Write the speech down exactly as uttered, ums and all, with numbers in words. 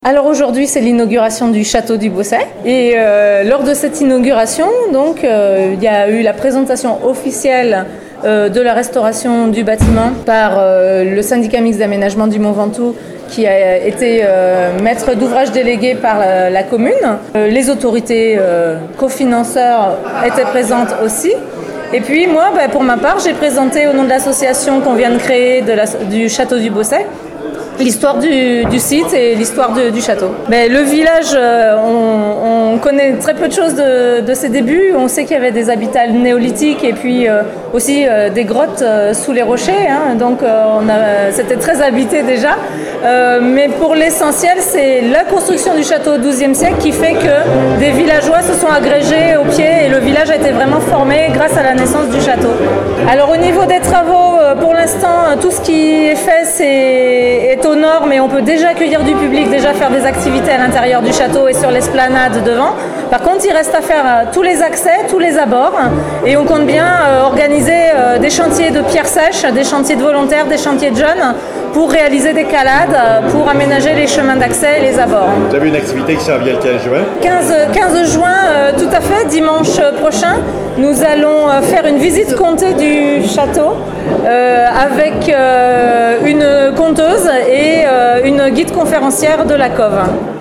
Alors aujourd'hui, c'est l'inauguration du château du Bosset et euh, lors de cette inauguration, donc, euh, il y a eu la présentation officielle euh, de la restauration du bâtiment par euh, le syndicat mixte d'aménagement du Mont Ventoux qui a été euh, maître d'ouvrage délégué par la, la commune. Euh, les autorités euh, cofinanceurs étaient présentes aussi. Et puis moi, bah, pour ma part, j'ai présenté au nom de l'association qu'on vient de créer de la, du château du Bosset l'histoire du, du site et l'histoire de, du château. Mais le village, euh, on, on connaît très peu de choses de, de ses débuts. On sait qu'il y avait des habitats néolithiques et puis euh, aussi euh, des grottes euh, sous les rochers. Hein, donc euh, on a, c'était très habité déjà. Euh, mais pour l'essentiel, c'est la construction du château au douzième siècle qui fait que des villageois se sont agrégés au pied et le village a été vraiment formé grâce à la naissance du château. Alors au niveau des travaux, euh, pour l'instant, tout ce qui est fait c'est, est au nord, mais on peut déjà accueillir du public, déjà faire des activités à l'intérieur du château et sur l'esplanade devant. Par contre, il reste à faire euh, tous les accès, tous les abords et on compte bien euh, organiser euh, des chantiers de pierres sèches, des chantiers de volontaires, des chantiers de jeunes pour réaliser des calades, pour aménager les chemins d'accès et les abords. Vous avez une activité qui s'en vient le quinze juin quinze juin, euh, tout à fait, dimanche prochain, nous allons faire une visite comptée du château euh, avec euh, une conteuse et euh, une guide conférencière de la Cove.